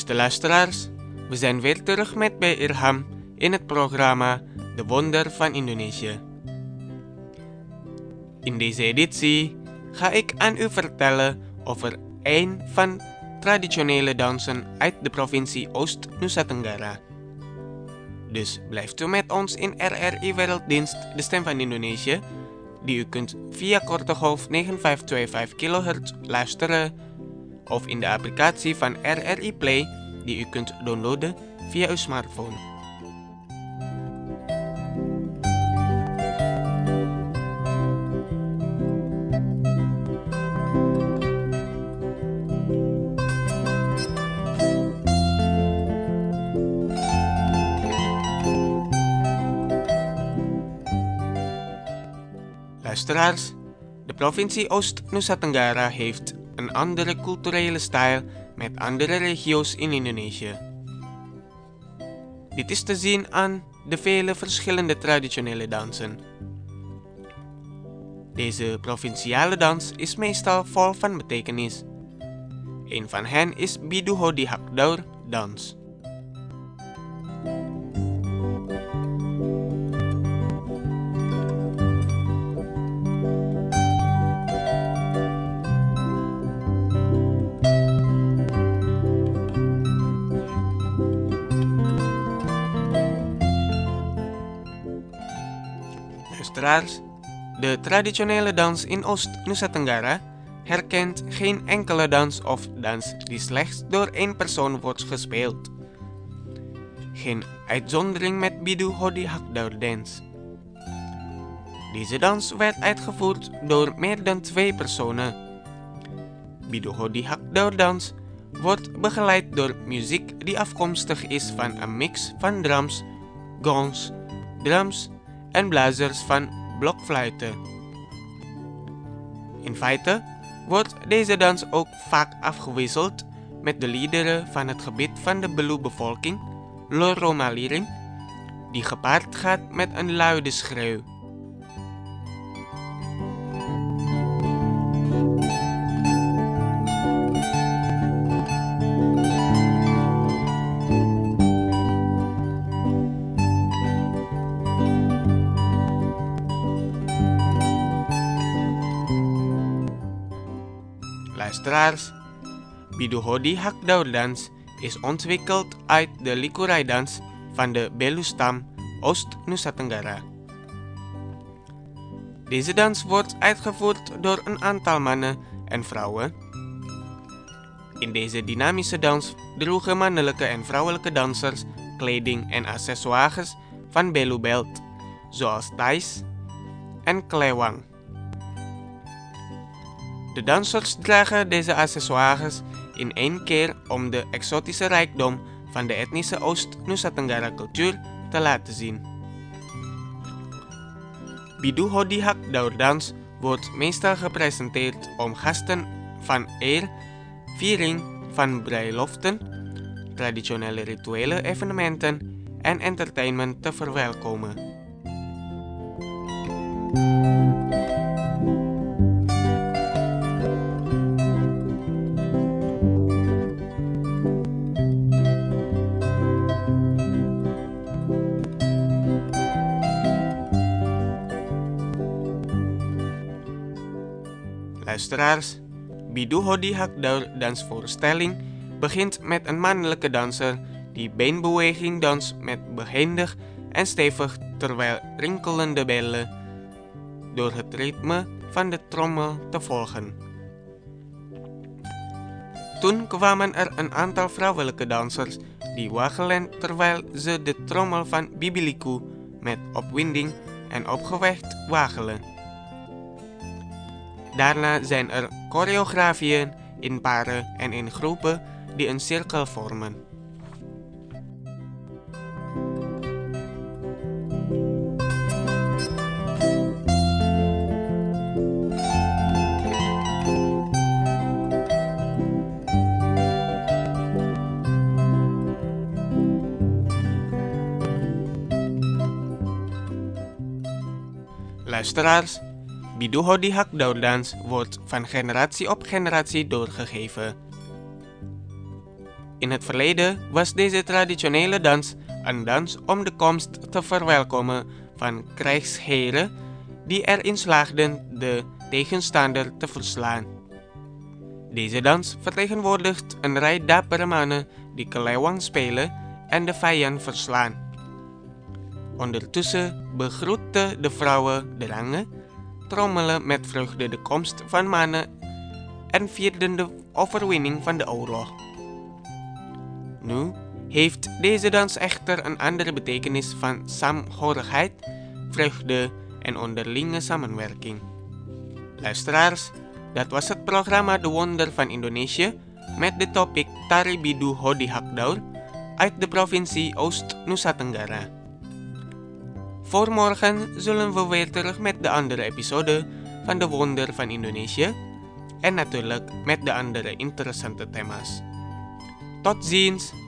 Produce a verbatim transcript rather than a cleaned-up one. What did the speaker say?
Beste luisteraars, we zijn weer terug met bij Irham in het programma De Wonder van Indonesië. In deze editie ga ik aan u vertellen over een van traditionele dansen uit de provincie Oost-Nusa Tenggara. Dus blijft u met ons in R R I Werelddienst, de stem van Indonesië, die u kunt via korte golf negen vijf twee vijf kilohertz luisteren, of in de applicatie van R R I Play, die u kunt downloaden via uw smartphone. Luisteraars, de provincie Oost-Nusa Tenggara heeft een andere culturele stijl met andere regio's in Indonesië. Dit is te zien aan de vele verschillende traditionele dansen. Deze provinciale dans is meestal vol van betekenis. Een van hen is Bidu Hodi Hakdaur dans. De traditionele dans in Oost-Nusa Tenggara herkent geen enkele dans of dans die slechts door één persoon wordt gespeeld. Geen uitzondering met Bidu Hodi Hakdaur dance. Deze dans werd uitgevoerd door meer dan twee personen. Bidu Hodi Hakdaur dans wordt begeleid door muziek die afkomstig is van een mix van drums, gongs, drums en blazers van blokfluiten. In feite wordt deze dans ook vaak afgewisseld met de liederen van het gebied van de Belu-bevolking, Loro Maliring, die gepaard gaat met een luide schreeuw. Luisteraars, Bidu Hodi Hakdaur dans is ontwikkeld uit de Likurai dans van de Belu-stam Oost-Nusa Tenggara. Deze dans wordt uitgevoerd door een aantal mannen en vrouwen. In deze dynamische dans droegen mannelijke en vrouwelijke dansers kleding en accessoires van Belu-belt, zoals tais en klewang. De dansers dragen deze accessoires in één keer om de exotische rijkdom van de etnische Oost-Nusa Tenggara cultuur te laten zien. Bidu Hodi Hakdaur dans wordt meestal gepresenteerd om gasten van eer, viering van bruiloften, traditionele rituele evenementen en entertainment te verwelkomen. Luisteraars, Bidu Hodi Hakdaur dansvoorstelling begint met een mannelijke danser die beenbeweging dans met behendig en stevig terwijl rinkelende bellen door het ritme van de trommel te volgen. Toen kwamen er een aantal vrouwelijke dansers die waggelen terwijl ze de trommel van Bibiliku met opwinding en opgewekt waggelen. Daarna zijn er choreografieën in paren en in groepen die een cirkel vormen. Luisteraars, Bidu Hodi Hakdaur dans wordt van generatie op generatie doorgegeven. In het verleden was deze traditionele dans een dans om de komst te verwelkomen van krijgsheren die erin slaagden de tegenstander te verslaan. Deze dans vertegenwoordigt een rij dapere mannen die kelewang spelen en de vijand verslaan. Ondertussen begroeten de vrouwen de rangen, trommelen met vreugde de komst van mannen en vierden de overwinning van de oorlog. Nu heeft deze dans echter een andere betekenis van saamhorigheid, vreugde en onderlinge samenwerking. Luisteraars, dat was het programma De Wonder van Indonesië met de topic Tari Bidu Hodi Hakdaur uit de provincie Oost-Nusa Tenggara. Voor morgen zullen we weer terug met de andere episode van De Wonder van Indonesië en natuurlijk met de andere interessante thema's. Tot ziens!